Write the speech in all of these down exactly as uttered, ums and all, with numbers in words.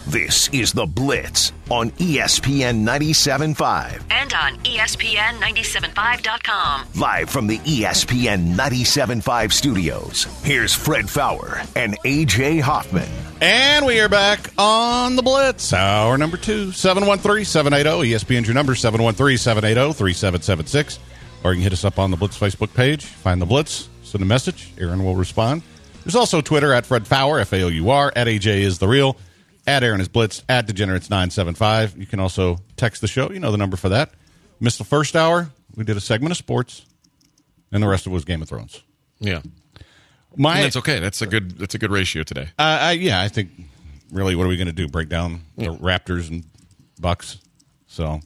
This is The Blitz on E S P N ninety-seven point five. And on E S P N ninety-seven five dot com. Live from the E S P N ninety-seven point five studios, here's Fred Faour and A J Hoffman. And we are back on The Blitz, hour number two, seven one three, seven eight zero, E S P N's your number, seven one three, seven eight zero, three seven seven six. Or you can hit us up on the Blitz Facebook page, find The Blitz, send a message, Aaron will respond. There's also Twitter, at Fred Faour, F A O U R, at A J is the real, at Aaron is Blitz, at Degenerates nine seven five. You can also text the show. You know the number for that. Missed the first hour. We did a segment of sports, and the rest of it was Game of Thrones. Yeah. My, and that's okay. That's a good That's a good ratio today. Uh, I, yeah, I think, really, what are we going to do? Break down the yeah. Raptors and Bucks? So,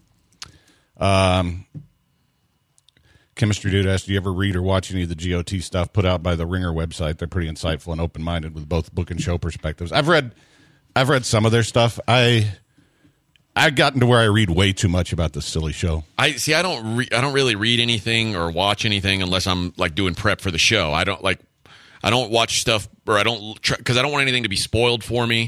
um... Chemistry Dude asked, do you ever read or watch any of the G O T stuff put out by the Ringer website? They're pretty insightful and open-minded with both book and show perspectives. I've read I've read some of their stuff. I I've gotten to where I read way too much about this silly show. I see I don't re- I don't really read anything or watch anything unless I'm like doing prep for the show. I don't like I don't watch stuff or I don't cuz I don't want anything to be spoiled for me.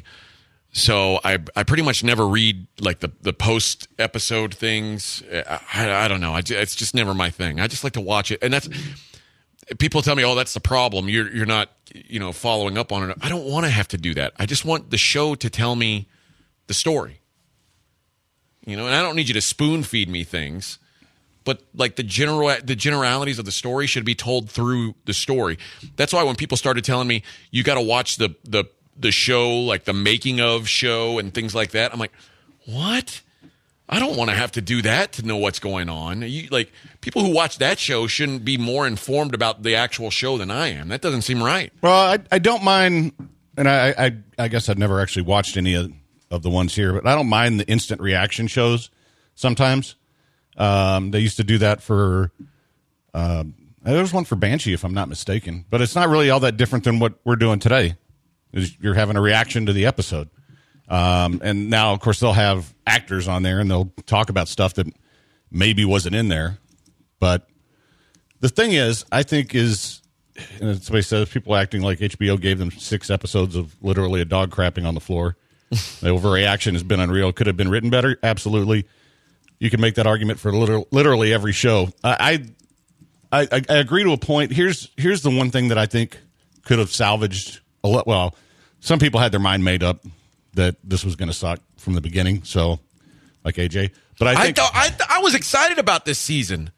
So I I pretty much never read like the, the post episode things. I, I, I don't know. I, it's just never my thing. I just like to watch it, and that's people tell me, oh, that's the problem. You're you're not you know following up on it. I don't want to have to do that. I just want the show to tell me the story. You know, and I don't need you to spoon feed me things, but like the general the generalities of the story should be told through the story. That's why when people started telling me you got to watch the the the show, like the making of show and things like that. I'm like, what? I don't want to have to do that to know what's going on. You, like people who watch that show shouldn't be more informed about the actual show than I am. That doesn't seem right. Well, I, I don't mind, and I, I I guess I've never actually watched any of, of the ones here, but I don't mind the instant reaction shows sometimes. Um, they used to do that for, uh, there was one for Banshee, if I'm not mistaken, but it's not really all that different than what we're doing today. You're having a reaction to the episode. Um, and now, of course, they'll have actors on there, and they'll talk about stuff that maybe wasn't in there. But the thing is, I think is, and somebody says, people acting like H B O gave them six episodes of literally a dog crapping on the floor. The overreaction has been unreal. Could have been written better? Absolutely. You can make that argument for literal, literally every show. I, I, I, I agree to a point. Here's here's the one thing that I think could have salvaged a lot. Well, some people had their mind made up that this was going to suck from the beginning. So, like A J, but I think I, thought, I, th- I was excited about this season.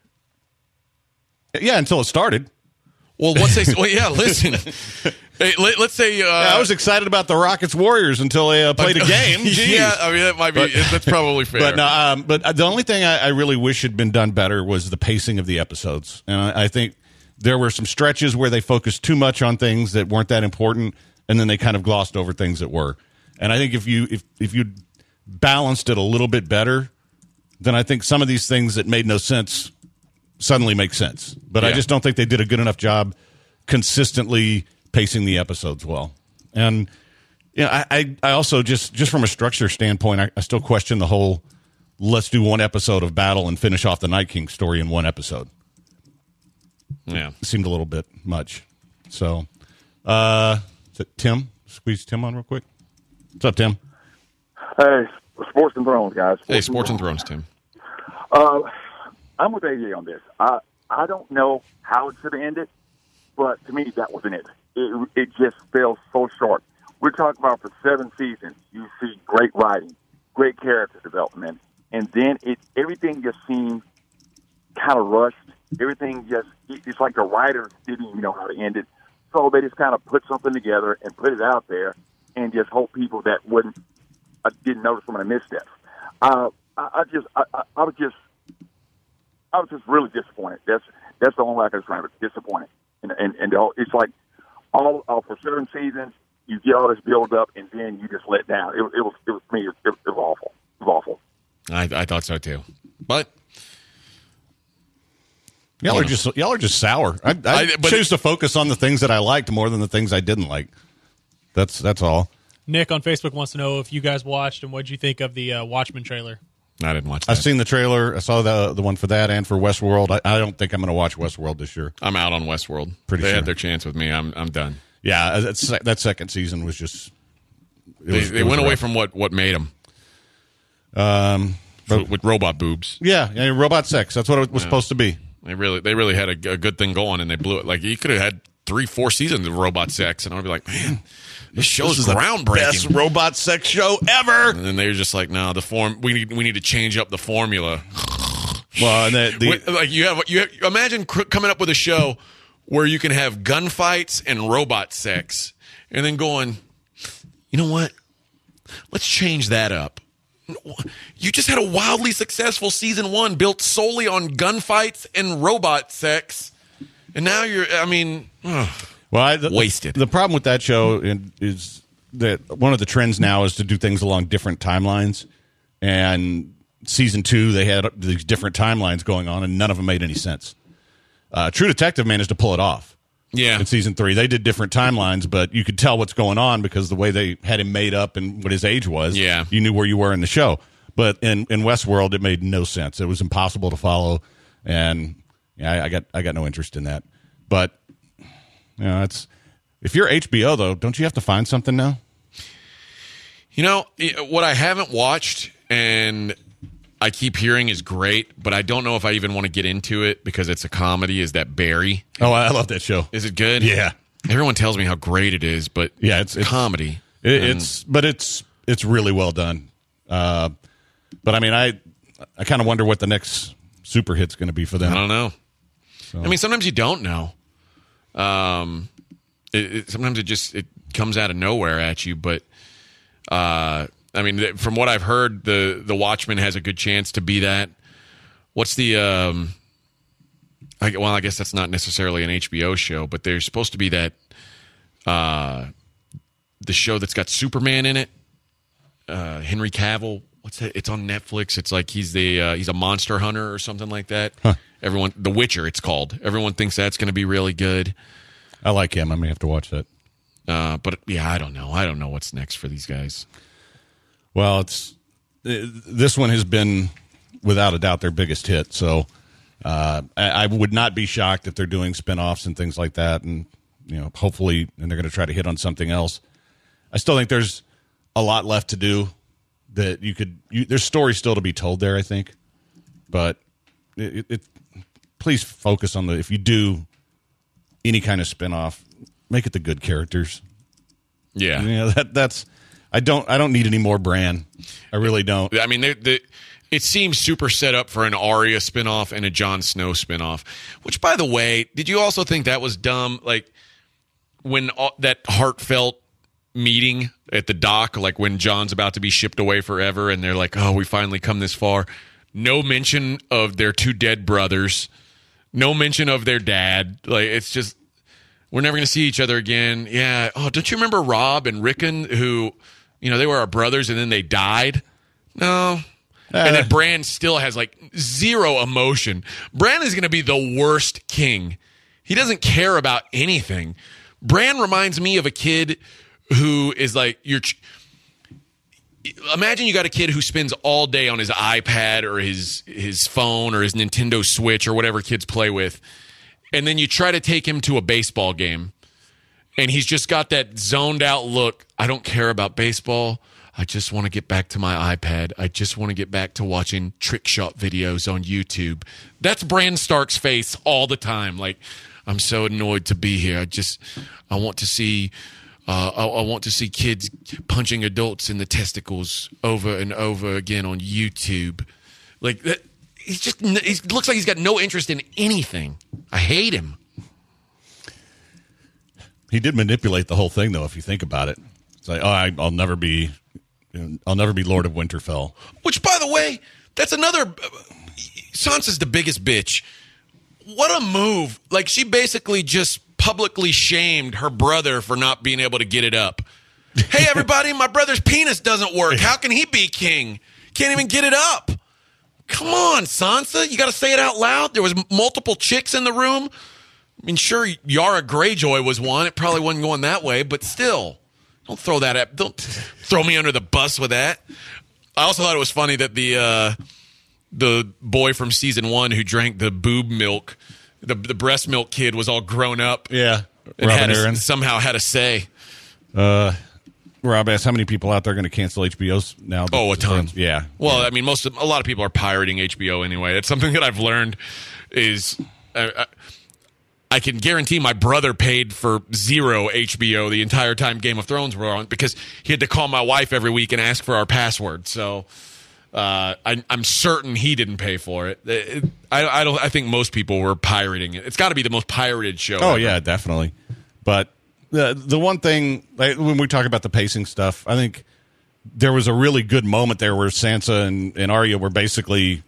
Yeah, until it started. Well, once they, well, yeah, listen. Hey, let, let's say uh, yeah, I was excited about the Rockets Warriors until they uh, played a game. Jeez. Yeah, I mean that might be. But, that's probably fair. But no, um, but the only thing I, I really wish had been done better was the pacing of the episodes, and I, I think there were some stretches where they focused too much on things that weren't that important, and then they kind of glossed over things that were. And I think if you if if you balanced it a little bit better, then I think some of these things that made no sense suddenly make sense. But yeah. I just don't think they did a good enough job consistently pacing the episodes well. And you know, I, I, I also just just from a structure standpoint, I, I still question the whole let's do one episode of Battle and finish off the Night King story in one episode. Yeah, it seemed a little bit much. So, uh, is it Tim? Squeeze Tim on real quick. What's up, Tim? Hey, Sports and Thrones, guys. Sports hey, Sports and Thrones, Tim. Uh, I'm with A J on this. I I don't know how it should have ended, but to me, that wasn't it. It, it just fell so short. We're talking about for seven seasons, you see great writing, great character development, and then it everything just seemed kind of rushed. Everything just, it's like the writers didn't even know how to end it. So they just kind of put something together and put it out there and just hope people that wouldn't, uh, didn't notice some of the missteps. Uh, I, I just, I, I, I was just, I was just really disappointed. That's that's the only way I can describe it. Disappointed, and and, and it's like all uh, for certain seasons you get all this build up and then you just let down. It, it was it was me. It, it was awful. It was awful. I I thought so too, but. Y'all are just y'all are just sour. I, I, I choose to focus on the things that I liked more than the things I didn't like. That's that's all. Nick on Facebook wants to know if you guys watched and what did you think of the uh, Watchmen trailer. I didn't watch that. I've seen the trailer. I saw the the one for that and for Westworld. I, I don't think I'm going to watch Westworld this year. I'm out on Westworld. Pretty they sure. had their chance with me. I'm I'm done. Yeah, that's, that second season was just They, was, they it was went away rough. from what, what made them. Um, with, with robot boobs. yeah, yeah, robot sex. That's what it was Yeah. supposed to be. They really they really had a, a good thing going, and they blew it. Like, you could have had three, four seasons of robot sex, and I'd be like, man, this show's This is the groundbreaking. best robot sex show ever. And then they were just like, no, the form we need we need to change up the formula. Well, and the, the Wait, like you have you have, imagine cr- coming up with a show where you can have gunfights and robot sex, and then going, you know what? Let's change that up. You just had a wildly successful season one built solely on gunfights and robot sex, and now you're. I mean, ugh. well, I, the, Wasted. The problem with that show is that one of the trends now is to do things along different timelines, and season two they had these different timelines going on, and none of them made any sense. Uh, True Detective managed to pull it off. yeah. In season three, they did different timelines, but you could tell what's going on because the way they had him made up and what his age was. Yeah. You knew where you were in the show. But in, in Westworld, it made no sense. It was impossible to follow, and yeah, I, I got I got no interest in that. But you know, it's if you're H B O though, don't you have to find something now? You know what I haven't watched, and I keep hearing is great, but I don't know if I even want to get into it because it's a comedy. Is that Barry? Oh, I love that show. Is it good? Yeah. Everyone tells me how great it is, but Yeah, it's- it's- comedy. It, And- it's but it's it's really well done. Uh, but I mean, I I kind of wonder what the next super hit's going to be for them. I don't know. I mean, sometimes you don't know. Um, it, it, sometimes it just it comes out of nowhere at you. But uh, I mean, th- from what I've heard, the the Watchmen has a good chance to be that. What's the? Um, I, well, I guess that's not necessarily an H B O show, but there's supposed to be that. Uh, the show that's got Superman in it, uh, Henry Cavill. What's that? It's on Netflix. It's like he's the uh, he's a monster hunter or something like that. Huh. Everyone, The Witcher, it's called. Everyone thinks that's going to be really good. I like him. I may have to watch that. Uh, but yeah, I don't know. I don't know what's next for these guys. Well, it's uh, this one has been without a doubt their biggest hit. So uh, I, I would not be shocked if they're doing spinoffs and things like that, and you know, hopefully, and they're going to try to hit on something else. I still think there's a lot left to do. That you could, you, there's stories still to be told there. I think, but it, it please focus on the if you do any kind of spinoff, make it the good characters. Yeah. You know, that that's I don't I don't need any more Bran. I really don't. I mean, they, they, it seems super set up for an Arya spinoff and a Jon Snow spinoff. Which, by the way, did you also think that was dumb? Like when all, that heartfelt meeting at the dock, like when John's about to be shipped away forever, and they're like, "Oh, we finally come this far." No mention of their two dead brothers. No mention of their dad. Like, it's just, we're never going to see each other again. Yeah. Oh, don't you remember Rob and Rickon, who, you know, they were our brothers and then they died? No. And then Bran still has like zero emotion. Bran is going to be the worst king. He doesn't care about anything. Bran reminds me of a kid who is like, you're. Ch- Imagine you got a kid who spends all day on his iPad or his his phone or his Nintendo Switch or whatever kids play with, and then you try to take him to a baseball game, and he's just got that zoned out look. I don't care about baseball. I just want to get back to my iPad. I just want to get back to watching trick shot videos on YouTube. That's Bran Stark's face all the time. Like, I'm so annoyed to be here. I just, I want to see... Uh, I, I want to see kids punching adults in the testicles over and over again on YouTube. Like that, he's just he looks like he's got no interest in anything. I hate him. He did manipulate the whole thing, though. If you think about it, it's like, oh, I, I'll never be, I'll never be Lord of Winterfell. Which, by the way, that's another. Sansa's the biggest bitch. What a move! Like, she basically just publicly shamed her brother for not being able to get it up. Hey, everybody, my brother's penis doesn't work. How can he be king? Can't even get it up. Come on, Sansa. You got to say it out loud. There was multiple chicks in the room. I mean, sure, Yara Greyjoy was one. It probably wasn't going that way, but still. Don't throw that at, don't throw me under the bus with that. I also thought it was funny that the uh, the boy from season one who drank the boob milk, the the breast milk kid, was all grown up. Yeah, And Robin had a, Aaron. somehow had a say. Uh, Rob asked, how many people out there are going to cancel H B Os now? Oh, a ton. Yeah. Well, I mean, most of, a lot of people are pirating H B O anyway. It's something that I've learned is uh, I, I can guarantee my brother paid for zero H B O the entire time Game of Thrones were on because he had to call my wife every week and ask for our password. So uh, I, I'm certain he didn't pay for it. It, it I, I don't. I think most people were pirating it. It's got to be the most pirated show. Oh ever. yeah, definitely. But the the one thing, like, when we talk about the pacing stuff, I think there was a really good moment there where Sansa and, and Arya were basically.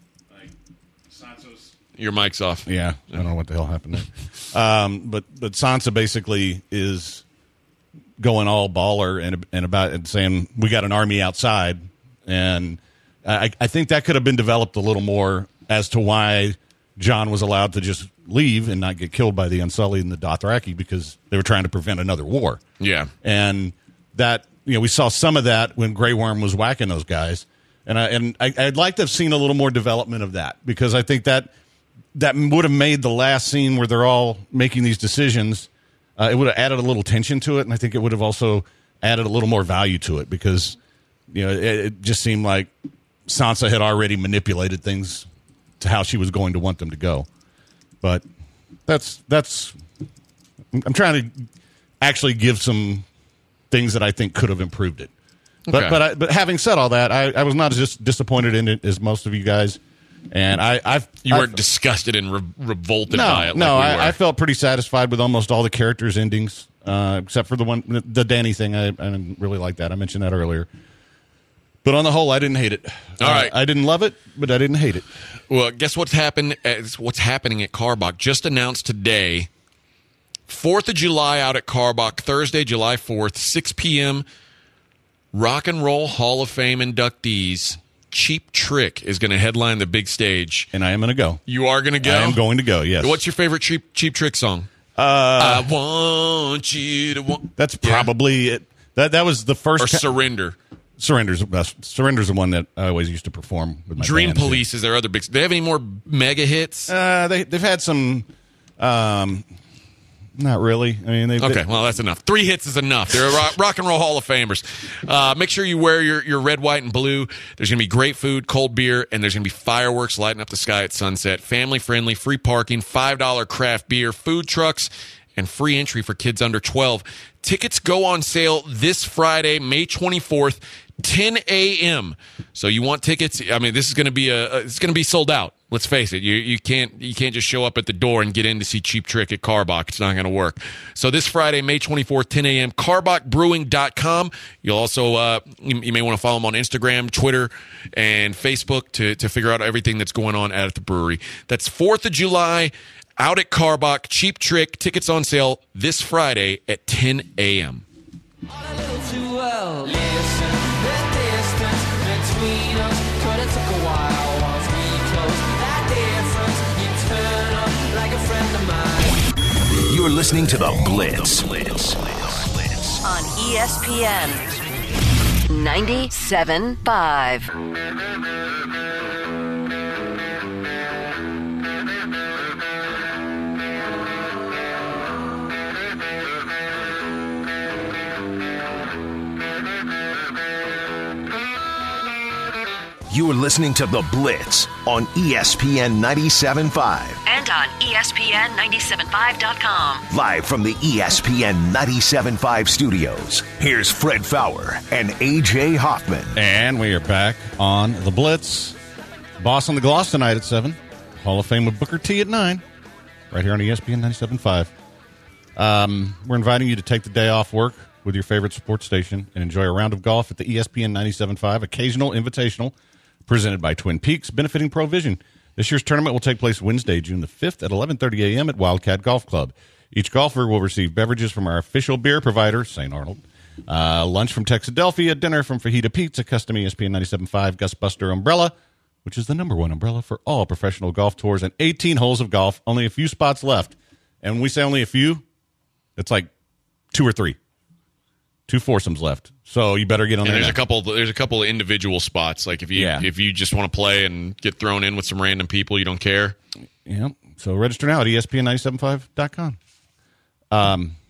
Your mic's off. Yeah, I don't know what the hell happened there. Um, but but Sansa basically is going all baller and and about and saying we got an army outside, and I, I think that could have been developed a little more as to why Jon was allowed to just leave and not get killed by the Unsullied and the Dothraki because they were trying to prevent another war. Yeah, and that you know we saw some of that when Grey Worm was whacking those guys, and I and I, I'd like to have seen a little more development of that because I think that. That would have made the last scene where they're all making these decisions. Uh, it would have added a little tension to it, and I think it would have also added a little more value to it because, you know, it, it just seemed like Sansa had already manipulated things to how she was going to want them to go. But that's that's. I'm trying to actually give some things that I think could have improved it. But okay. but I, but having said all that, I, I was not as disappointed in it as most of you guys. And I, I've you weren't I've, disgusted and re- revolted no, by it. No, like we I, I felt pretty satisfied with almost all the characters' endings, uh, except for the one, the Dany thing. I, I didn't really like that. I mentioned that earlier. But on the whole, I didn't hate it. All uh, right, I didn't love it, but I didn't hate it. Well, guess what's happened? What's happening at Carbach? Just announced today. Fourth of July out at Carbach, Thursday, July fourth, six p.m. Rock and Roll Hall of Fame inductees. Cheap Trick is going to headline the big stage. And I am going to go. You are going to go? I am going to go, yes. What's your favorite Cheap Cheap Trick song? Uh, I want you to want... That's probably yeah. it. That that was the first... Or ca- Surrender. Surrender's the best. Surrender's the one that I always used to perform with my Dream band, Police too. is their other big... Do they have any more mega hits? Uh, they, they've had some... Um, not really. I mean, they've... Okay, well, that's enough. Three hits is enough. They're rock, rock and roll Hall of Famers. Uh, make sure you wear your, your red, white, and blue. There's going to be great food, cold beer, and there's going to be fireworks lighting up the sky at sunset. Family-friendly, free parking, five dollars craft beer, food trucks, and free entry for kids under twelve. Tickets go on sale this Friday, May twenty-fourth, ten a.m. So you want tickets? I mean, this is going to be a it's going to be sold out. Let's face it. You you can't you can't just show up at the door and get in to see Cheap Trick at Carbach. It's not going to work. So this Friday, May twenty-fourth, ten a.m. carbach brewing dot com. You'll also uh, you, you may want to follow them on Instagram, Twitter, and Facebook to to figure out everything that's going on at the brewery. That's fourth of July. Out at Carbach, Cheap Trick, tickets on sale this Friday at ten a.m. You're listening to The Blitz. On E S P N ninety-seven point five. You're listening to The Blitz on E S P N ninety-seven point five. And on E S P N ninety-seven point five dot com. Live from the E S P N ninety-seven point five studios, here's Fred Faour and A J Hoffman. And we are back on The Blitz. Boss on the Gloss tonight at seven. Hall of Fame with Booker T at nine. Right here on E S P N ninety-seven point five. Um, we're inviting you to take the day off work with your favorite sports station and enjoy a round of golf at the E S P N ninety-seven point five Occasional Invitational, presented by Twin Peaks, benefiting Provision. This year's tournament will take place Wednesday, June the fifth at eleven thirty a.m. at Wildcat Golf Club. Each golfer will receive beverages from our official beer provider, Saint Arnold, uh, lunch from Texadelphia, dinner from Fajita Pizza, custom E S P N ninety-seven point five Gus Buster Umbrella, which is the number one umbrella for all professional golf tours, and eighteen holes of golf, only a few spots left. And when we say only a few, it's like two or three. Two foursomes left, so you better get on and there. There's now. a couple. There's a couple of individual spots. Like if you Yeah. if you just want to play and get thrown in with some random people, you don't care. Yeah. So register now at E S P N ninety-seven point five dot com. Um,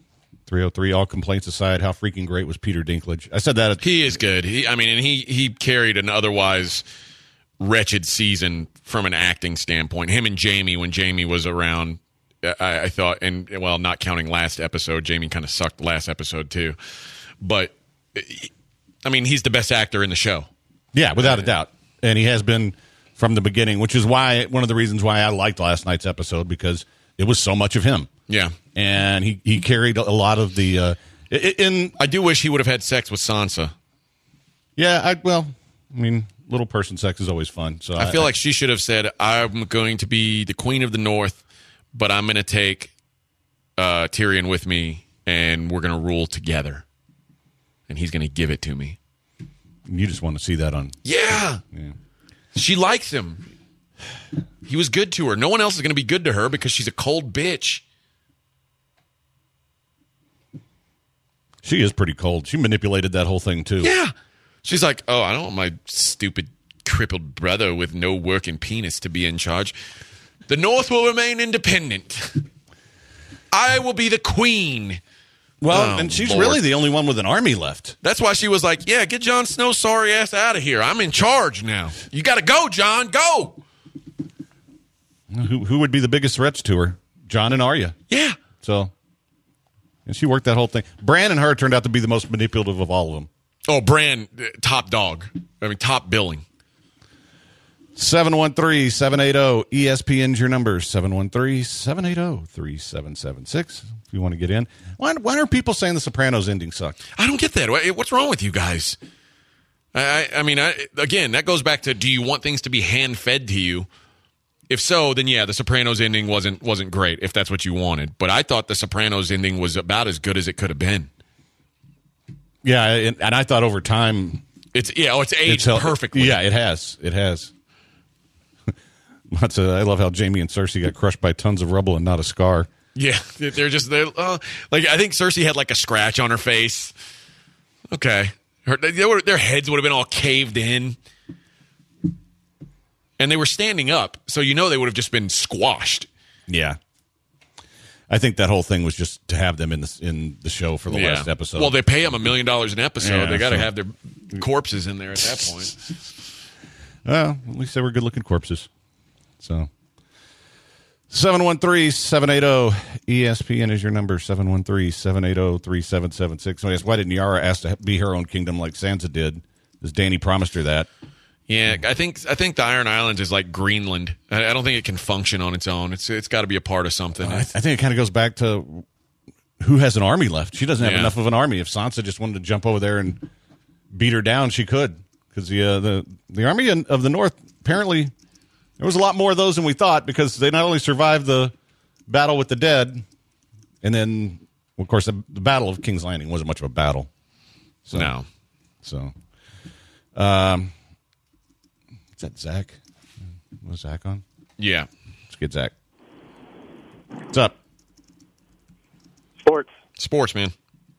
three oh three, all complaints aside, how freaking great was Peter Dinklage? I said that. At- he is good. He, I mean, and he, he carried an otherwise wretched season from an acting standpoint. Him and Jamie, when Jamie was around, I, I thought, and well, not counting last episode, Jamie kind of sucked last episode too. But, I mean, he's the best actor in the show. Yeah, without a doubt. And he has been from the beginning, which is why one of the reasons why I liked last night's episode, because it was so much of him. Yeah. And he, he carried a lot of the uh, in I do wish he would have had sex with Sansa. Yeah, I well, I mean, little person sex is always fun. So I, I feel I, like she should have said, "I'm going to be the queen of the North, but I'm going to take uh, Tyrion with me, and we're going to rule together, and he's going to give it to me." You just want to see that on. Yeah. yeah. She likes him. He was good to her. No one else is going to be good to her because she's a cold bitch. She is pretty cold. She manipulated that whole thing, too. Yeah. She's like, oh, I don't want my stupid, crippled brother with no working penis to be in charge. The North will remain independent. I will be the queen. Well, oh, and she's Lord. really the only one with an army left. That's why she was like, yeah, get Jon Snow's sorry ass out of here. I'm in charge now. You got to go, Jon. Go. Who, who would be the biggest threats to her? Jon and Arya. Yeah. So, and she worked that whole thing. Bran and her turned out to be the most manipulative of all of them. Oh, Bran, top dog. I mean, top billing. seven one three, seven eight zero, E S P N's your number. seven one three, seven eight zero, three seven seven six if you want to get in. Why, why are people saying The Sopranos ending sucked? I don't get that. What's wrong with you guys? I, I, I mean, I, again, that goes back to, do you want things to be hand-fed to you? If so, then yeah, The Sopranos ending wasn't wasn't great, if that's what you wanted. But I thought The Sopranos ending was about as good as it could have been. Yeah, and, and I thought over time... It's yeah, oh, it's aged it's, perfectly. Yeah, it has. It has. That's a, I love how Jamie and Cersei got crushed by tons of rubble and not a scar. Yeah, they're just they're uh, like I think Cersei had like a scratch on her face. Okay, her, they were, their heads would have been all caved in, and they were standing up, so you know they would have just been squashed. Yeah, I think that whole thing was just to have them in the in the show for the yeah. last episode. Well, they pay them a million dollars an episode. Yeah, they got to so. have their corpses in there at that point. Well, at least they were good-looking corpses. So, seven one three, seven eight zero, E S P N is your number, seven one three, seven eight zero, three seven seven six. Somebody asked, why didn't Yara ask to be her own kingdom like Sansa did? Because Danny promised her that. Yeah, I think I think the Iron Islands is like Greenland. I, I don't think it can function on its own. It's It's got to be a part of something. Uh, I, I think it kind of goes back to who has an army left. She doesn't have Yeah. enough of an army. If Sansa just wanted to jump over there and beat her down, she could. Because the, uh, the, the army in, of the North, apparently... There was a lot more of those than we thought because they not only survived the battle with the dead, and then, well, of course, the, the Battle of King's Landing wasn't much of a battle. So, No. So, um, is that Zach? Was Zach on? Yeah. Let's get Zach. What's up? Sports. Sports, man.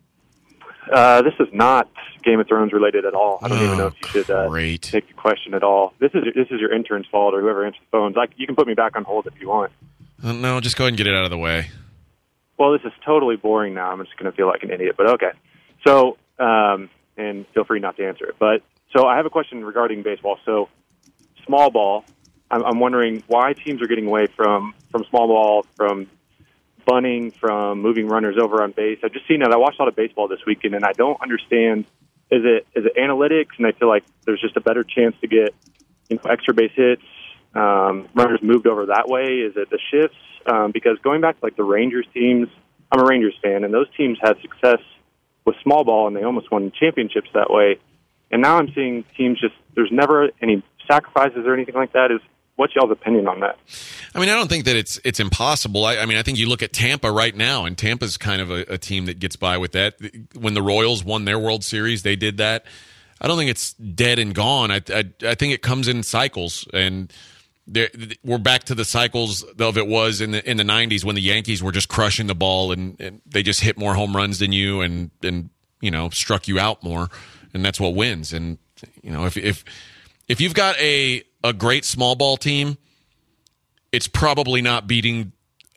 Uh, this is not Game of Thrones related at all. I don't Oh, even know if you should uh, great. take the question at all. This is this is your intern's fault or whoever answers the phones. Like, you can put me back on hold if you want. Uh, no, just go ahead and get it out of the way. Well, this is totally boring now. I'm just going to feel like an idiot, but okay. So, um, and feel free not to answer it. But so I have a question regarding baseball. So, small ball. I'm, I'm wondering why teams are getting away from from small ball, from bunting, from moving runners over on base. I've just seen that. I watched a lot of baseball this weekend, and I don't understand. Is it is it analytics? And I feel like there's just a better chance to get you know extra base hits, um, runners moved over that way. Is it the shifts? Um, because going back to like the Rangers teams, I'm a Rangers fan, and those teams had success with small ball, and they almost won championships that way. And now I'm seeing teams just there's never any sacrifices or anything like that. Is what's y'all's opinion on that? I mean, I don't think that it's it's impossible. I, I mean, I think you look at Tampa right now, and Tampa's kind of a, a team that gets by with that. When the Royals won their World Series, they did that. I don't think it's dead and gone. I I, I think it comes in cycles, and we're back to the cycles of it was in the in the nineties when the Yankees were just crushing the ball and, and they just hit more home runs than you and and you know struck you out more, and that's what wins. And you know if if if you've got a a great small ball team, it's probably not beating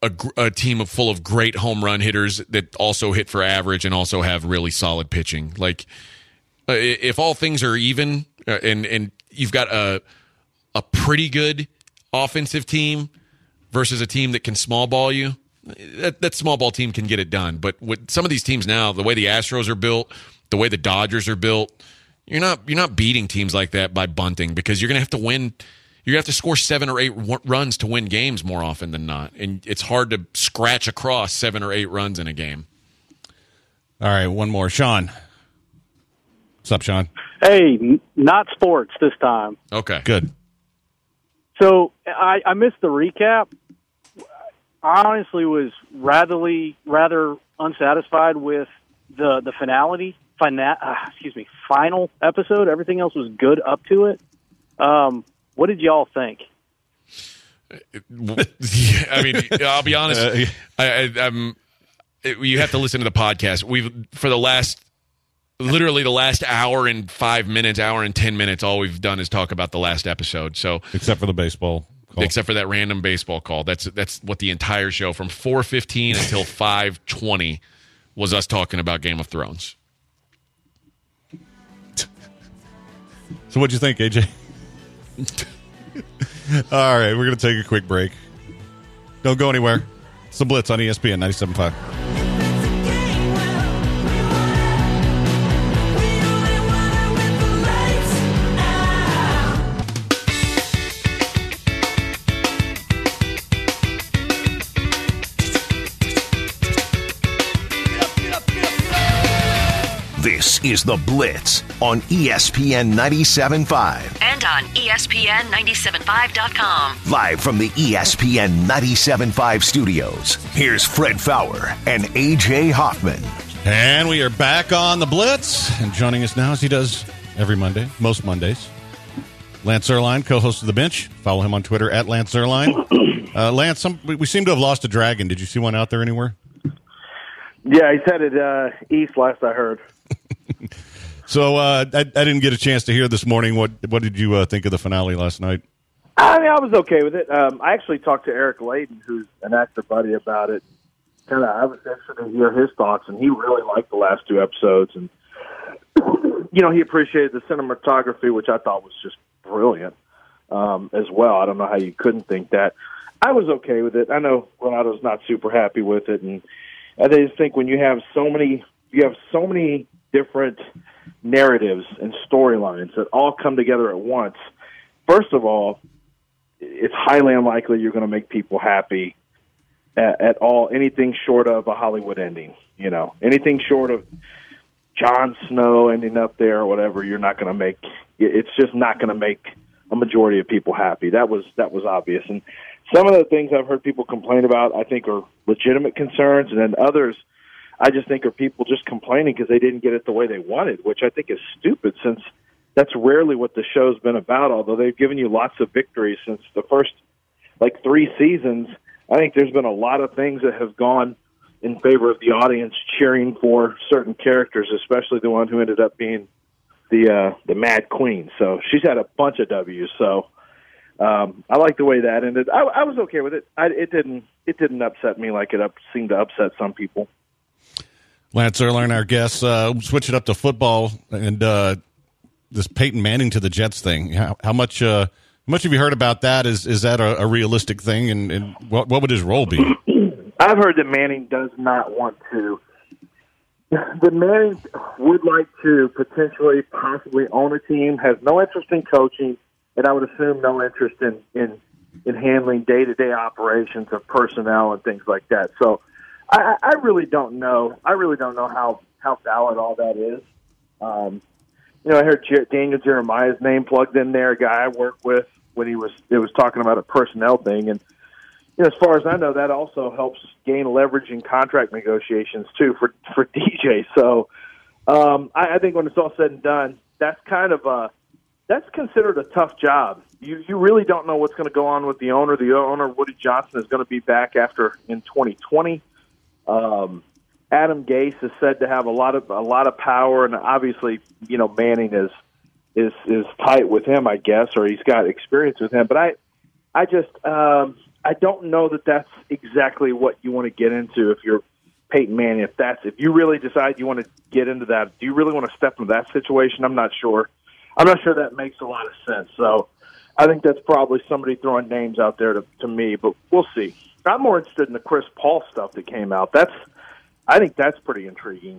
a, a team of full of great home run hitters that also hit for average and also have really solid pitching. Like uh, if all things are even uh, and and you've got a a pretty good offensive team versus a team that can small ball you, that, that small ball team can get it done. But with some of these teams now, the way the Astros are built, the way the Dodgers are built, you're not you're not beating teams like that by bunting, because you're going to have to win. You're going to have to score seven or eight w- runs to win games more often than not. And it's hard to scratch across seven or eight runs in a game. All right, one more. Sean. What's up, Sean? Hey, n- not sports this time. Okay. Good. So I, I missed the recap. I honestly was ratherly, rather unsatisfied with the the finality, fina- uh, excuse me, final episode. Everything else was good up to it. Um, what did y'all think? Yeah, I mean, I'll be honest. I, I, I'm. You have to listen to the podcast. We've for the last, literally the last hour and five minutes, hour and ten minutes. All we've done is talk about the last episode. So except for the baseball call. Except for that random baseball call. That's that's what the entire show from four fifteen until five twenty was us talking about Game of Thrones. So what'd you think, A J? All right, we're going to take a quick break. Don't go anywhere. It's the Blitz on E S P N ninety-seven point five. This is The Blitz on E S P N ninety-seven point five. And on E S P N ninety-seven point five dot com. Live from the E S P N ninety-seven point five studios, here's Fred Fowler and A J Hoffman. And we are back on The Blitz. And joining us now, as he does every Monday, most Mondays, Lance Zierlein, co-host of The Bench. Follow him on Twitter, at Lance Zierlein. Uh, Lance, some, we seem to have lost a dragon. Did you see one out there anywhere? Yeah, he's headed uh, east, last I heard. So uh, I, I didn't get a chance to hear this morning. What what did you uh, think of the finale last night? I mean, I was okay with it. Um, I actually talked to Eric Layden, who's an actor buddy, about it. Kind of, I was interested to hear his thoughts, and he really liked the last two episodes. And you know, he appreciated the cinematography, which I thought was just brilliant um, as well. I don't know how you couldn't think that. I was okay with it. I know Renado's not super happy with it, and I just think when you have so many, you have so many different narratives and storylines that all come together at once. First of all, it's highly unlikely you're going to make people happy at, at all. Anything short of a Hollywood ending, you know, anything short of Jon Snow ending up there or whatever, you're not going to make. It's just not going to make a majority of people happy. That was that was obvious. And some of the things I've heard people complain about, I think, are legitimate concerns, and then others, I just think, are people just complaining because they didn't get it the way they wanted, which I think is stupid, since that's rarely what the show's been about, although they've given you lots of victories since the first, like, three seasons. I think there's been a lot of things that have gone in favor of the audience cheering for certain characters, especially the one who ended up being the uh, the Mad Queen. So she's had a bunch of W's, so um, I like the way that ended. I, I was okay with it. I, it didn't it didn't upset me like it up, seemed to upset some people. Lance Zierlein, our guest. Uh, switch it up to football and uh, this Peyton Manning to the Jets thing. How, how much uh, how much have you heard about that? Is is that a, a realistic thing? And, and what what would his role be? I've heard that Manning does not want to. That Manning would like to potentially, possibly own a team. Has no interest in coaching, and I would assume no interest in in, in handling day to day operations of personnel and things like that. So. I, I really don't know. I really don't know how, how valid all that is. Um, you know, I heard Jer- Daniel Jeremiah's name plugged in there, a guy I worked with when he was it was talking about a personnel thing. And you know, as far as I know, that also helps gain leverage in contract negotiations too for for D J. So um, I, I think when it's all said and done, that's kind of a that's considered a tough job. You you really don't know what's going to go on with the owner. The owner, Woody Johnson, is going to be back after in twenty twenty. Um, Adam Gase is said to have a lot of a lot of power, and obviously, you know, Manning is is is tight with him, I guess, or he's got experience with him. But I, I just, um, I don't know that that's exactly what you want to get into if you're Peyton Manning. If that's if you really decide you want to get into that, do you really want to step into that situation? I'm not sure. I'm not sure that makes a lot of sense. So I think that's probably somebody throwing names out there to, to me, but we'll see. I'm more interested in the Chris Paul stuff that came out. That's I think that's pretty intriguing.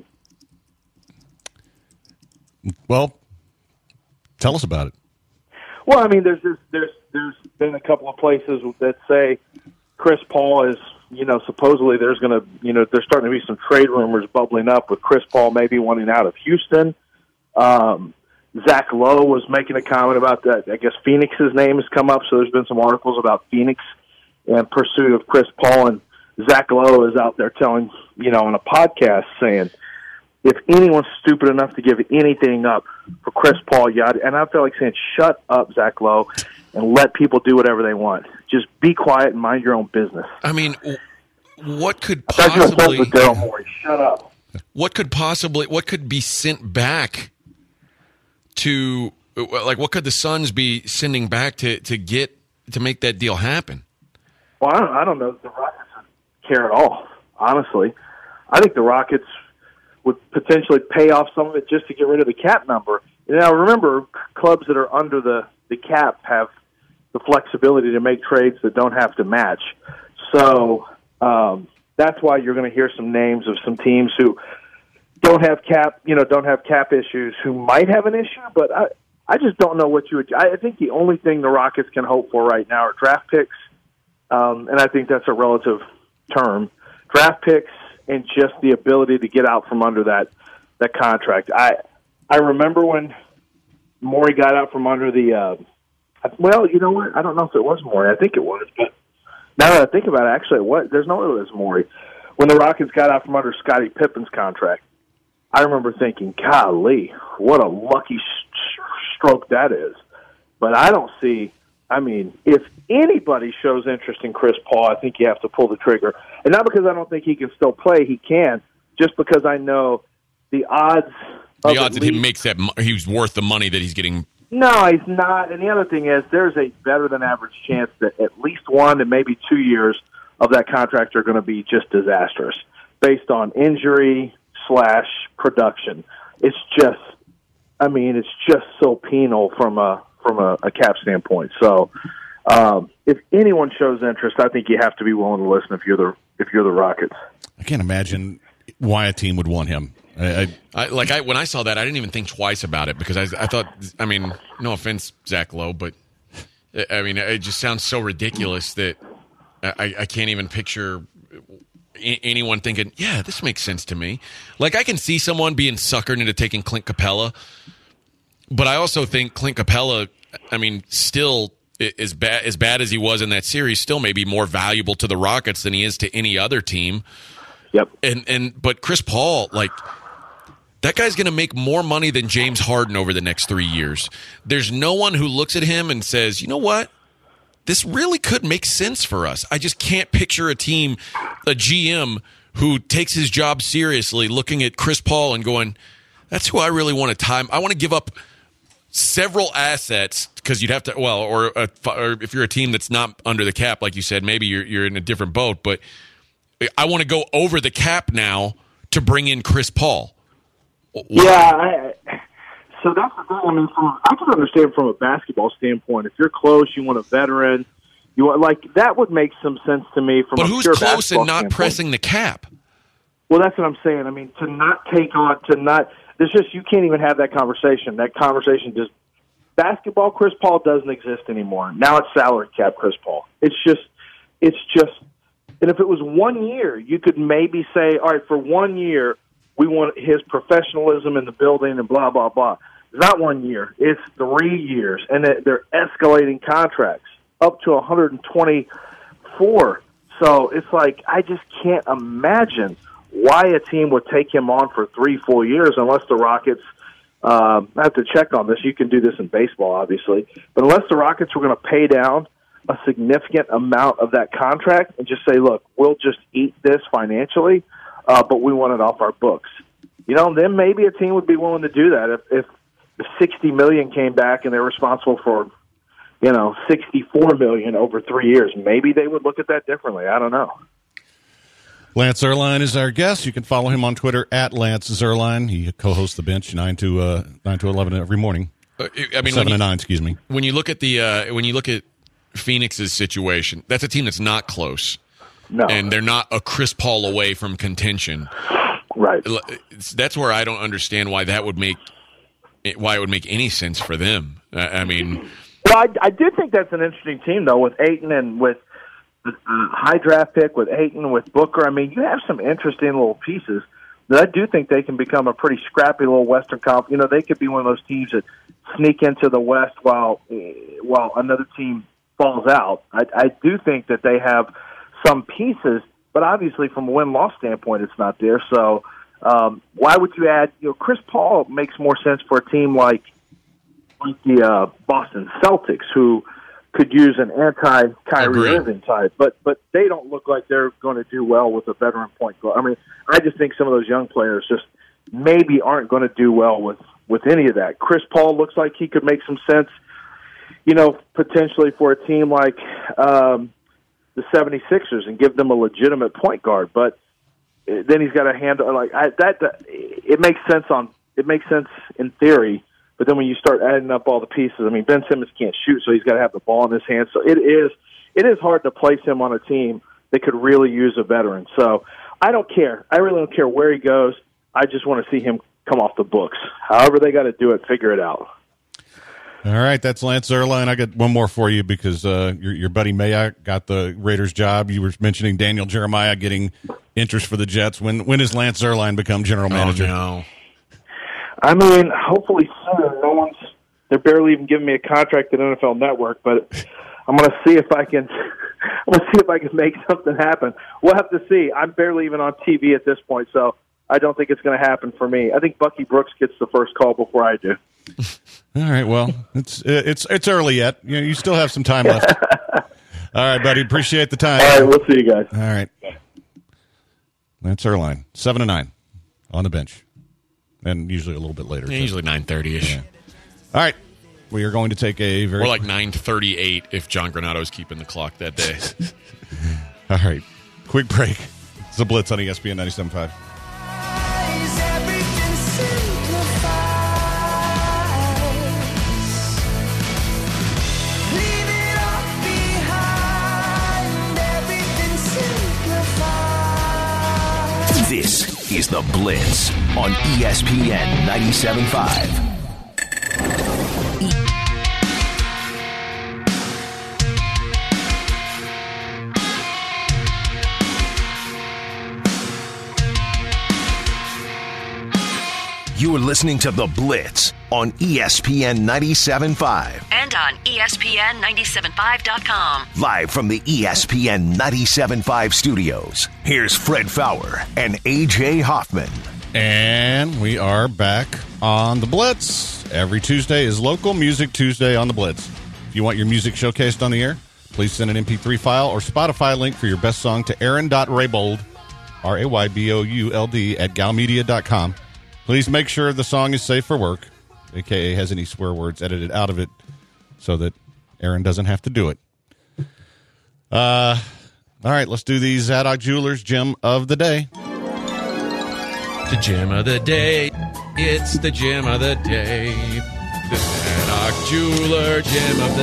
Well, tell us about it. Well, I mean, there's this, there's there's been a couple of places that say Chris Paul is, you know, supposedly there's going to, you know, there's starting to be some trade rumors bubbling up with Chris Paul maybe wanting out of Houston. Um, Zach Lowe was making a comment about that. I guess Phoenix's name has come up, so there's been some articles about Phoenix in pursuit of Chris Paul, and Zach Lowe is out there telling, you know, on a podcast saying, if anyone's stupid enough to give anything up for Chris Paul, yeah, and I feel like saying, shut up, Zach Lowe, and let people do whatever they want. Just be quiet and mind your own business. I mean, what could possibly Daryl Morey? Shut up. What could possibly what could be sent back to like what could the Suns be sending back to, to get to make that deal happen? Well, I don't, I don't know if the Rockets care at all. Honestly, I think the Rockets would potentially pay off some of it just to get rid of the cap number. Now, remember, clubs that are under the, the cap have the flexibility to make trades that don't have to match. So um, that's why you're going to hear some names of some teams who don't have cap, you know, don't have cap issues, who might have an issue. But I, I just don't know what you would. I think the only thing the Rockets can hope for right now are draft picks, um, and I think that's a relative term. Draft picks. And just the ability to get out from under that that contract. I I remember when Morey got out from under the. Uh, well, you know what? I don't know if it was Morey. I think it was. But now that I think about it, actually, what there's no way it was Morey. When the Rockets got out from under Scottie Pippen's contract, I remember thinking, "Golly, what a lucky sh- stroke that is." But I don't see. I mean, if anybody shows interest in Chris Paul, I think you have to pull the trigger. And not because I don't think he can still play, he can, just because I know the odds the of odds that least, he makes that he's worth the money that he's getting. No, he's not. And the other thing is there's a better than average chance that at least one and maybe two years of that contract are going to be just disastrous based on injury slash production. It's just, I mean, it's just so penal from a from a, a cap standpoint. So um, if anyone shows interest, I think you have to be willing to listen if you're the if you're the Rockets. I can't imagine why a team would want him. I, I, I like I when I saw that, I didn't even think twice about it because I, I thought, I mean, no offense, Zach Lowe, but I mean, it just sounds so ridiculous that I, I can't even picture anyone thinking, yeah, this makes sense to me. Like I can see someone being suckered into taking Clint Capella, but I also think Clint Capella, I mean, still as bad as bad as he was in that series, still may be more valuable to the Rockets than he is to any other team. Yep. And and but Chris Paul, like that guy's going to make more money than James Harden over the next three years. There's no one who looks at him and says, you know what? This really could make sense for us. I just can't picture a team, a G M who takes his job seriously, looking at Chris Paul and going, that's who I really want to time. I want to give up several assets because you'd have to, well, or, a, or if you're a team that's not under the cap, like you said, maybe you're you're in a different boat, but I want to go over the cap now to bring in Chris Paul. Yeah, I, so that's the thing. I mean, from, I can understand from a basketball standpoint. If you're close, you want a veteran. You want like that would make some sense to me. From but a who's pure close and not standpoint. pressing the cap? Well, that's what I'm saying. I mean, to not take on, to not. There's just you can't even have that conversation. That conversation just basketball. Chris Paul doesn't exist anymore. Now it's salary cap. Chris Paul. It's just, it's just. And if it was one year, you could maybe say, all right, for one year, we want his professionalism in the building and blah, blah, blah. It's not one year. It's three years. And they're escalating contracts up to one hundred twenty-four. So it's like I just can't imagine why a team would take him on for three, four years unless the Rockets um, – I have to check on this. You can do this in baseball, obviously. But unless the Rockets were going to pay down a significant amount of that contract and just say, look, we'll just eat this financially, uh, but we want it off our books. You know, then maybe a team would be willing to do that if, if, if sixty million dollars came back and they're responsible for you know, sixty-four million dollars over three years. Maybe they would look at that differently. I don't know. Lance Zierlein is our guest. You can follow him on Twitter at Lance Zierlein. He co-hosts the bench nine to uh, nine to eleven every morning. Uh, I mean, seven you, to nine. Excuse me. When you look at the uh, when you look at Phoenix's situation, that's a team that's not close. No, and they're not a Chris Paul away from contention. Right. That's where I don't understand why that would make why it would make any sense for them. I mean, well, I, I do think that's an interesting team though, with Ayton and with the uh, high draft pick, with Ayton, with Booker. I mean, you have some interesting little pieces that I do think they can become a pretty scrappy little Western Conference. You know, they could be one of those teams that sneak into the West while while another team falls out. I, I do think that they have some pieces, but obviously from a win-loss standpoint, it's not there. So um, why would you add? You know, Chris Paul makes more sense for a team like like the uh, Boston Celtics, who could use an anti-Kyrie Irving type, but but they don't look like they're going to do well with a veteran point guard. I mean, I just think some of those young players just maybe aren't going to do well with, with any of that. Chris Paul looks like he could make some sense, you know, potentially for a team like um, the seventy-sixers and give them a legitimate point guard, but then he's got to handle like I, that, that. It makes sense on it makes sense in theory. But then when you start adding up all the pieces, I mean, Ben Simmons can't shoot, so he's got to have the ball in his hands. So it is it is hard to place him on a team that could really use a veteran. So I don't care. I really don't care where he goes. I just want to see him come off the books. However they got to do it, figure it out. All right, that's Lance Zierlein. I got one more for you because uh, your, your buddy Mayock got the Raiders job. You were mentioning Daniel Jeremiah getting interest for the Jets. When when does Lance Zierlein become general manager? Oh, no. I mean, hopefully soon. No one's they're barely even giving me a contract at N F L Network, but I'm going to see if I can. I'm going to see if I can make something happen. We'll have to see. I'm barely even on T V at this point, so I don't think it's going to happen for me. I think Bucky Brooks gets the first call before I do. All right. Well, it's it's it's early yet. You know, you still have some time left. All right, buddy. Appreciate the time. All right, we'll see you guys. All right. Lance Zierlein, seven to nine, on the bench. And usually a little bit later. Yeah, usually nine thirty-ish. Yeah. All right. We are going to take a very... Or like nine thirty-eight if John Granato's keeping the clock that day. All right. Quick break. It's the Blitz on E S P N ninety-seven point five. This is The Blitz on E S P N ninety-seven point five. You are listening to The Blitz on E S P N ninety-seven point five. And on E S P N ninety-seven point five dot com. Live from the E S P N ninety-seven point five studios, here's Fred Faour and A J Hoffman. And we are back on The Blitz. Every Tuesday is Local Music Tuesday on The Blitz. If you want your music showcased on the air, please send an M P three file or Spotify link for your best song to Aaron dot Raybould, R A Y B O U L D, at galmedia dot com. Please make sure the song is safe for work, a k a has any swear words edited out of it so that Aaron doesn't have to do it. Uh, all right, let's do the Zadok Jewelers Gem of the Day. The gem of the day. It's the gem of the day. The Zadok Jeweler Gem of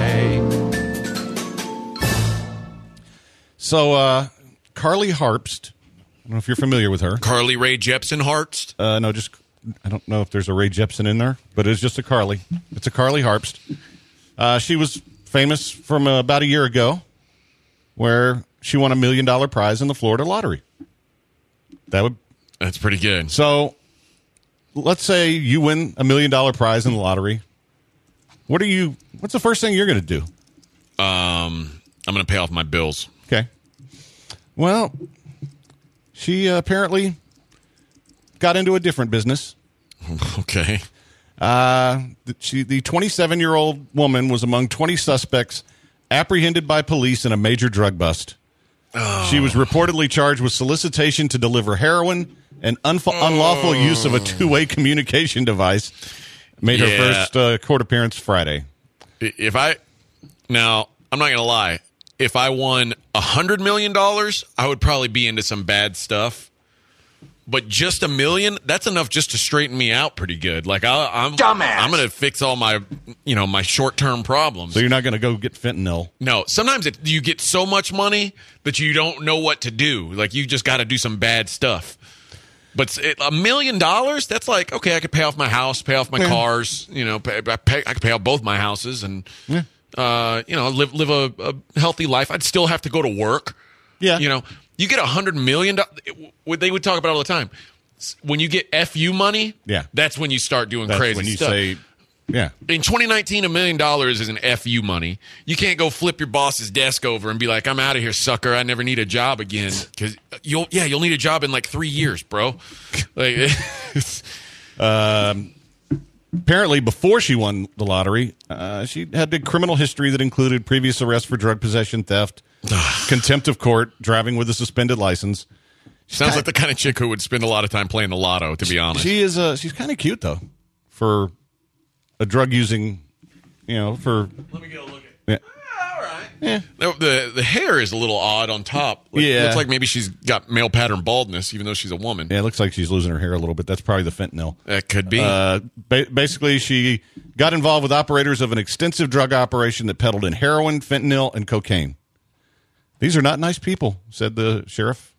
the day. So, uh, Carly Harpst. I don't know if you're familiar with her. Carly Rae Jepsen Harpst? Uh, no, just, I don't know if there's a Ray Jepsen in there, but it's just a Carly. It's a Carly Harpst. Uh, she was famous from uh, about a year ago where she won a million dollar prize in the Florida lottery. That would... That's pretty good. So, let's say you win a million dollar prize in the lottery. What are you, what's the first thing you're going to do? Um, I'm going to pay off my bills. Okay. Well... She uh, apparently got into a different business. Okay. Uh, she, the twenty-seven-year-old woman was among twenty suspects apprehended by police in a major drug bust. Oh. She was reportedly charged with solicitation to deliver heroin and unf- oh. unlawful use of a two-way communication device. Made yeah. her first uh, court appearance Friday. If I Now, I'm not going to lie. If I won one hundred million dollars, I would probably be into some bad stuff. But just a million, that's enough just to straighten me out pretty good. Like, I, I'm Dumbass. I'm going to fix all my, you know, my short-term problems. So you're not going to go get fentanyl? No. Sometimes it, you get so much money that you don't know what to do. Like, you just got to do some bad stuff. But it, a million dollars, that's like, okay, I could pay off my house, pay off my Yeah. cars. You know, pay, I, pay, I could pay off both my houses and, Yeah. uh, you know, live live a, a healthy life. I'd still have to go to work. Yeah. You know, you get a hundred million dollars. They would talk about it all the time. When you get F U money, Yeah. that's when you start doing That's crazy when you stuff. say, yeah. In twenty nineteen, a million dollars is an F U money. You can't go flip your boss's desk over and be like, "I'm out of here, sucker. I never need a job again." Because you'll, yeah, you'll need a job in like three years, bro. Like, it's, Um, apparently, before she won the lottery, uh, she had a criminal history that included previous arrests for drug possession, theft, contempt of court, driving with a suspended license. sounds like the kind of chick who would spend a lot of time playing the lotto. To be honest, She is. Uh, she's kind of cute though, for a drug using. You know, for let me get a look at. yeah. All right. Yeah. The, the the hair is a little odd on top. Like, Yeah. looks like maybe she's got male pattern baldness, even though she's a woman. Yeah, it looks like she's losing her hair a little bit. That's probably the fentanyl. That could be. Uh, ba- basically, she got involved with operators of an extensive drug operation that peddled in heroin, fentanyl, and cocaine. These are not nice people, said the sheriff.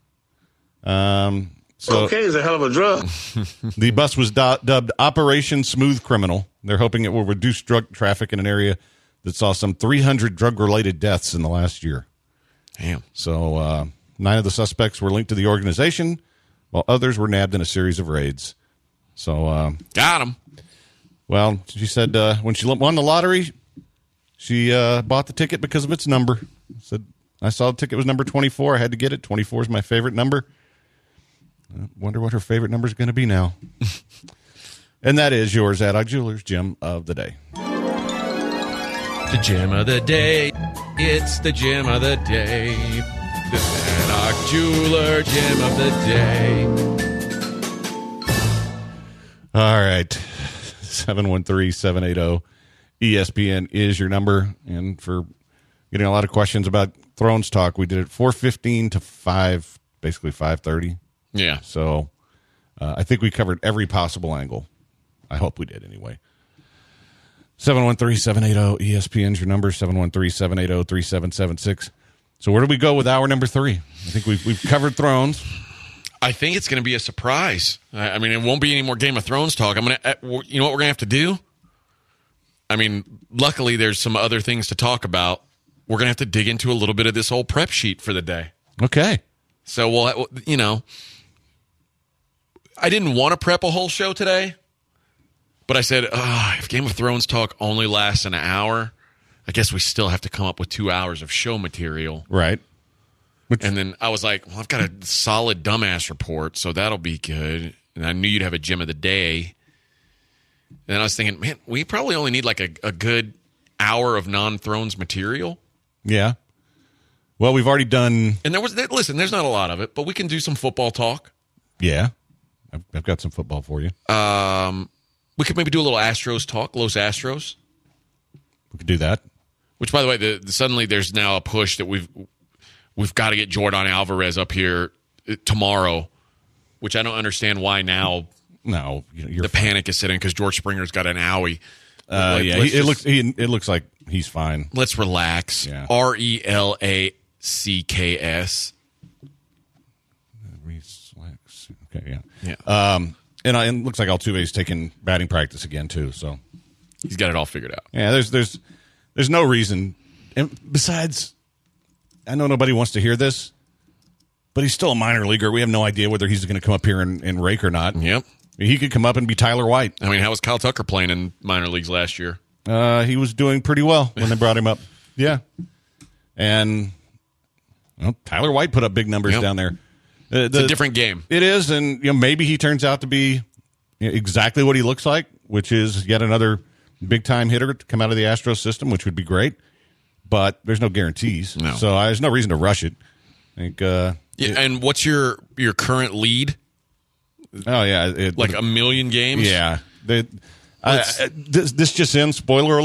Um, so Cocaine is a hell of a drug. the bus was do- dubbed Operation Smooth Criminal. They're hoping it will reduce drug traffic in an area that saw some three hundred drug-related deaths in the last year. Damn. So uh, nine of the suspects were linked to the organization, while others were nabbed in a series of raids. So, uh, Got him. well, she said uh, when she won the lottery, she uh, bought the ticket because of its number. Said, I saw the ticket was number twenty-four. I had to get it. twenty-four is my favorite number. I wonder what her favorite number is going to be now. And that is yours, Ad-Hoc Jewelers Gem of the Day. The gem of the day. It's the gem of the day. The Ad-Hoc Jeweler gem of the day. All right. seven one three, seven eight zero, E S P N is your number. And for getting a lot of questions about Thrones talk, we did it four fifteen to five, basically five thirty. Yeah. So uh, I think we covered every possible angle. I hope we did anyway. seven one three, seven eight zero, E S P N is your number, seven one three, seven eight zero, three seven seven six. So where do we go with hour number three? I think we've, we've covered Thrones. I think it's going to be a surprise. I, I mean, it won't be any more Game of Thrones talk. I'm going to, you know what we're going to have to do? I mean, luckily there's some other things to talk about. We're going to have to dig into a little bit of this whole prep sheet for the day. Okay. So, we'll, you know, I didn't want to prep a whole show today, but I said, oh, if Game of Thrones talk only lasts an hour, I guess we still have to come up with two hours of show material. Right. Which, And then I was like, well, I've got a solid dumbass report, so that'll be good. And I knew you'd have a gem of the day. And then I was thinking, man, we probably only need like a, a good hour of non-Thrones material. yeah. Well, we've already done. And there was, listen, there's not a lot of it, but we can do some football talk. Yeah. I've, I've got some football for you. Um, we could maybe do a little Astros talk, Los Astros. We could do that. Which, by the way, the, the, suddenly there's now a push that we've we've got to get Jordan Alvarez up here tomorrow, which I don't understand why now. No, you're the fine. panic is sitting because George Springer's got an owie. Uh, Like, yeah, let's he, it just- looks. He, it looks like he's fine. Let's relax. Yeah. R E L A C K S. Okay, yeah, Yeah. Um, and, I, and it looks like Altuve's taking batting practice again too. So He's got it all figured out. yeah, there's there's there's no reason. And besides, I know nobody wants to hear this, but he's still a minor leaguer. We have no idea whether he's going to come up here and, and rake or not. Yep. He could come up and be Tyler White. I mean, how was Kyle Tucker playing in minor leagues last year? Uh, he was doing pretty well when they brought him up. Yeah, and well, Tyler White put up big numbers Yep. down there. Uh, It's a different game. It is, and you know, maybe he turns out to be you know, exactly what he looks like, which is yet another big-time hitter to come out of the Astros system, which would be great. But there's no guarantees, No. so uh, there's no reason to rush it. I think. Uh, Yeah, and what's your your current lead? oh yeah, it, Like a million games? yeah. They, I, I, this, this just in. Spoiler alert: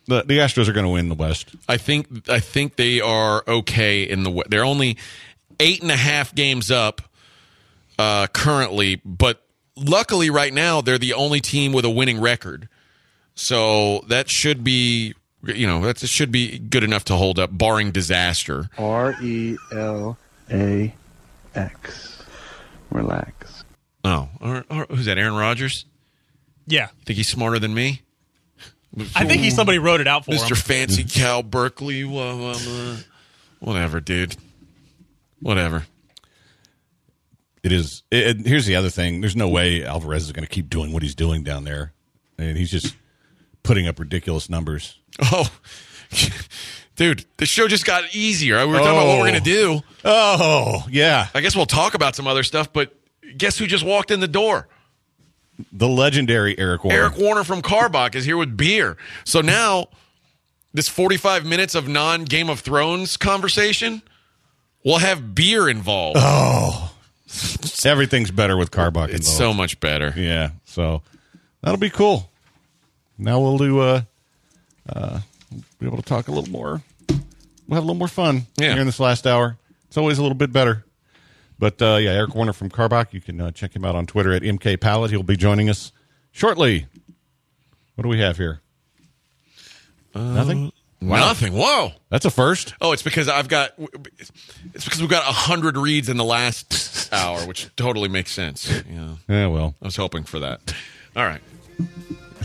The, the Astros are going to win the West. I think I think they are okay in the West. They're only eight and a half games up uh, currently, but luckily right now they're the only team with a winning record. So that should be, you know, that should be good enough to hold up, barring disaster. R E L A X. Relax. Oh, or, or, who's that? Aaron Rodgers? Yeah. Think he's smarter than me? I think he somebody wrote it out for Mister him. Fancy Cal Berkeley. Well, um, uh, whatever, dude. Whatever. It is. It, it, here's the other thing. There's no way Alvarez is going to keep doing what he's doing down there. And he's just putting up ridiculous numbers. Oh, dude, the show just got easier. We were talking oh. about what we're going to do. Oh, yeah. I guess we'll talk about some other stuff, but guess who just walked in the door? The legendary Eric Warner. Eric Warner from Carbach is here with beer. So now, this forty-five minutes of non-Game of Thrones conversation will have beer involved. Oh. Everything's better with Carbach involved. It's so much better. Yeah, so that'll be cool. Now we'll do, uh, uh, be able to talk a little more. We'll have a little more fun yeah. here in this last hour. It's always a little bit better. But, uh, yeah, Eric Warner from Carbach. You can uh, check him out on Twitter at M K Pallet. He'll be joining us shortly. What do we have here? Uh, Nothing? Wow. Nothing. Whoa. That's a first. Oh, it's because I've got, it's because we've got one hundred reads in the last hour, which totally makes sense. Yeah. Yeah, well. I was hoping for that. All right.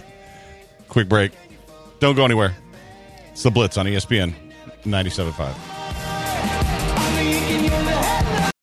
Quick break. Don't go anywhere. It's The Blitz on E S P N ninety-seven point five.